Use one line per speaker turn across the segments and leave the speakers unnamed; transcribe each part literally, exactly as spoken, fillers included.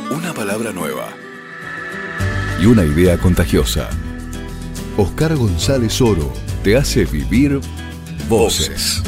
Una palabra nueva
y una idea contagiosa. Oscar González Oro te hace vivir voces.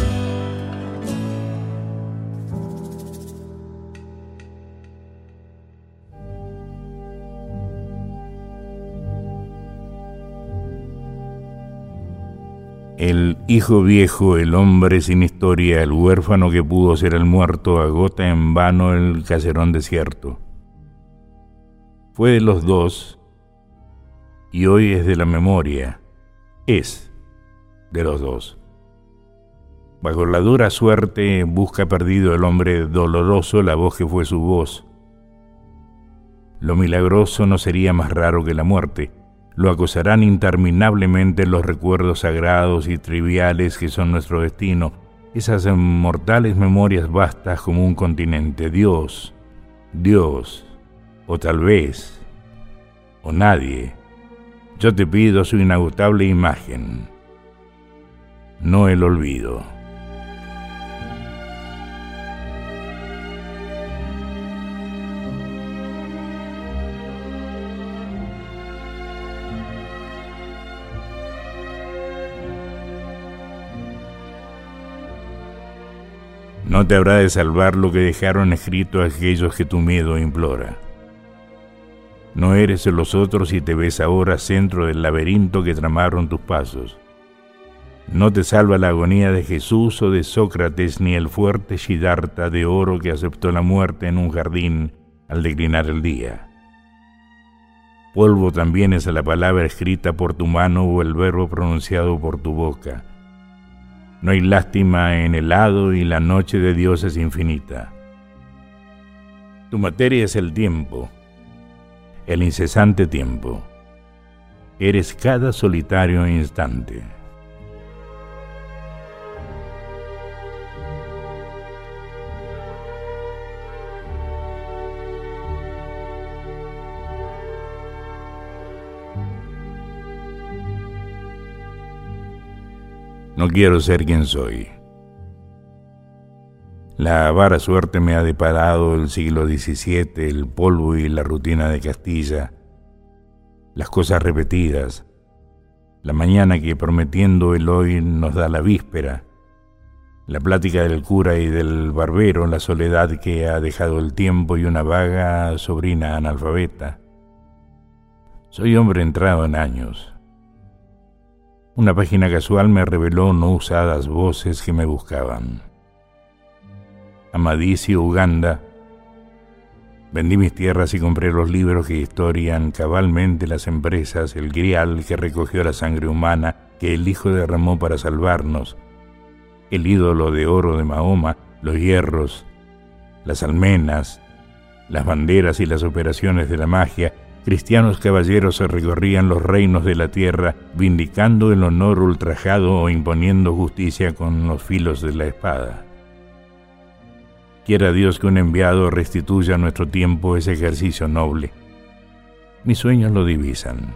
El hijo viejo, el hombre sin historia, el huérfano que pudo ser el muerto, agota en vano el caserón desierto. Fue de los dos y hoy es de la memoria. Es de los dos. Bajo la dura suerte busca perdido el hombre doloroso la voz que fue su voz. Lo milagroso no sería más raro que la muerte. Lo acosarán interminablemente los recuerdos sagrados y triviales que son nuestro destino, esas mortales memorias vastas como un continente. Dios, Dios, o tal vez, o nadie. Yo te pido su inagotable imagen, no el olvido. No te habrá de salvar lo que dejaron escrito aquellos que tu miedo implora. No eres de los otros y te ves ahora centro del laberinto que tramaron tus pasos. No te salva la agonía de Jesús o de Sócrates, ni el fuerte Siddhartha de oro que aceptó la muerte en un jardín al declinar el día. Polvo también es la palabra escrita por tu mano o el verbo pronunciado por tu boca. No hay lástima en el hado y la noche de Dios es infinita. Tu materia es el tiempo, el incesante tiempo. Eres cada solitario instante. No quiero ser quien soy. La vara suerte me ha deparado el siglo diecisiete, el polvo y la rutina de Castilla, las cosas repetidas, la mañana que prometiendo el hoy nos da la víspera, la plática del cura y del barbero, la soledad que ha dejado el tiempo y una vaga sobrina analfabeta. Soy hombre entrado en años. Una página casual me reveló no usadas voces que me buscaban. Amadís y Uganda. Vendí mis tierras y compré los libros que historian cabalmente las empresas, el grial que recogió la sangre humana que el Hijo derramó para salvarnos, el ídolo de oro de Mahoma, los hierros, las almenas, las banderas y las operaciones de la magia. Cristianos caballeros se recorrían los reinos de la tierra, vindicando el honor ultrajado o imponiendo justicia con los filos de la espada. Quiera Dios que un enviado restituya a nuestro tiempo ese ejercicio noble. Mis sueños lo divisan.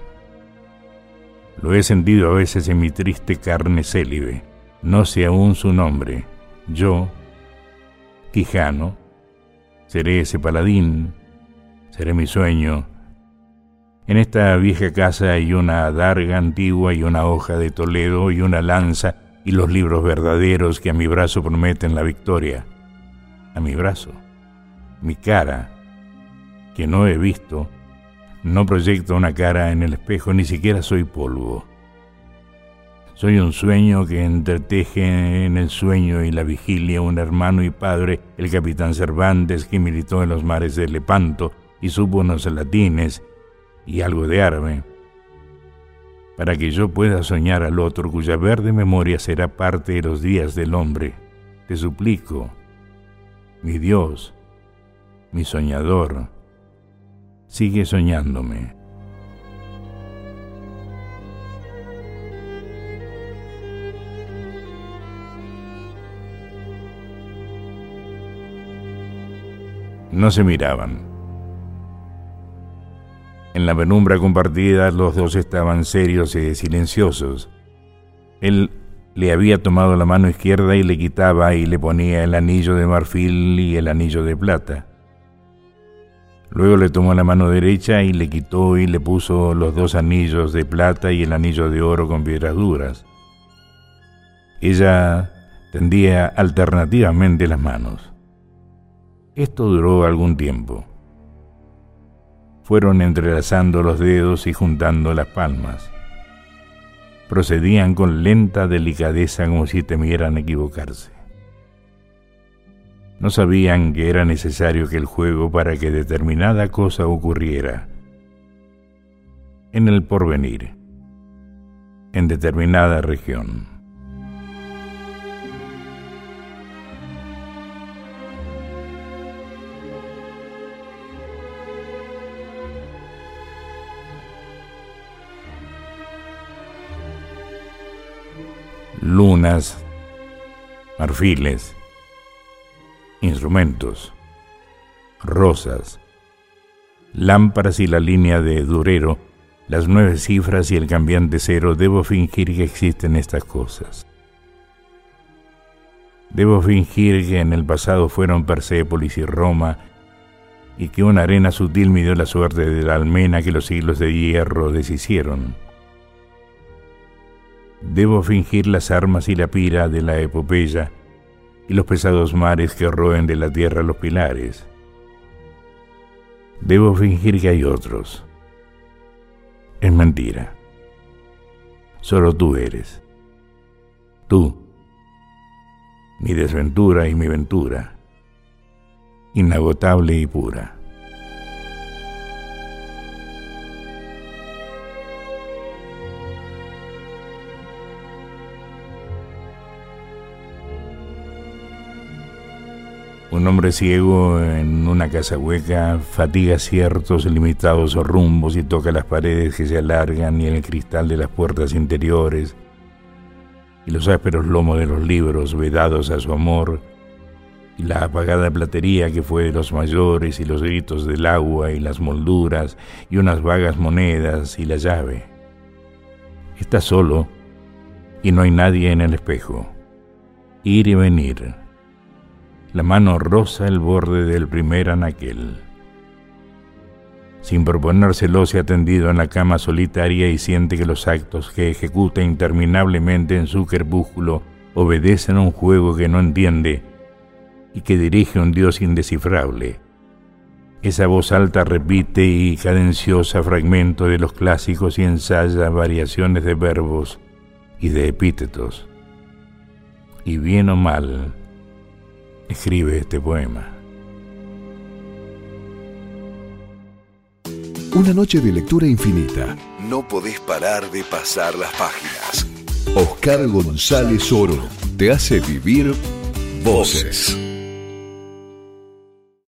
Lo he sentido a veces en mi triste carne célibe. No sé aún su nombre. Yo, Quijano, seré ese paladín, seré mi sueño. En esta vieja casa hay una adarga antigua y una hoja de Toledo y una lanza y los libros verdaderos que a mi brazo prometen la victoria. A mi brazo, mi cara, que no he visto, no proyecto una cara en el espejo, ni siquiera soy polvo. Soy un sueño que entreteje en el sueño y la vigilia un hermano y padre, el capitán Cervantes, que militó en los mares de Lepanto y supo unos latines y algo de árabe, para que yo pueda soñar al otro cuya verde memoria será parte de los días del hombre. Te suplico, mi Dios, mi soñador, sigue soñándome. No se miraban. En la penumbra compartida los dos estaban serios y silenciosos. Él le había tomado la mano izquierda y le quitaba y le ponía el anillo de marfil y el anillo de plata. Luego le tomó la mano derecha y le quitó y le puso los dos anillos de plata y el anillo de oro con piedras duras. Ella tendía alternativamente las manos. Esto duró algún tiempo. Fueron entrelazando los dedos y juntando las palmas. Procedían con lenta delicadeza como si temieran equivocarse. No sabían que era necesario que el juego para que determinada cosa ocurriera en el porvenir, en determinada región. Lunas, marfiles, instrumentos, rosas, lámparas y la línea de Durero, las nueve cifras y el cambiante cero. Debo fingir que existen estas cosas. Debo fingir que en el pasado fueron Persépolis y Roma, y que una arena sutil midió la suerte de la almena que los siglos de hierro deshicieron. Debo fingir las armas y la pira de la epopeya y los pesados mares que roen de la tierra los pilares. Debo fingir que hay otros. Es mentira. Solo tú eres. Tú, mi desventura y mi ventura, inagotable y pura. Un hombre ciego en una casa hueca fatiga ciertos limitados rumbos y toca las paredes que se alargan y el cristal de las puertas interiores y los ásperos lomos de los libros vedados a su amor y la apagada platería que fue de los mayores y los gritos del agua y las molduras y unas vagas monedas y la llave. Está solo y no hay nadie en el espejo. Ir y venir. La mano roza el borde del primer anaquel. Sin proponérselo, se ha tendido en la cama solitaria y siente que los actos que ejecuta interminablemente en su crepúsculo obedecen a un juego que no entiende y que dirige un Dios indescifrable. Esa voz alta repite y cadenciosa fragmentos de los clásicos y ensaya variaciones de verbos y de epítetos. Y bien o mal, escribe este poema.
Una noche de lectura infinita. No podés parar de pasar las páginas. Oscar González Oro te hace vivir voces.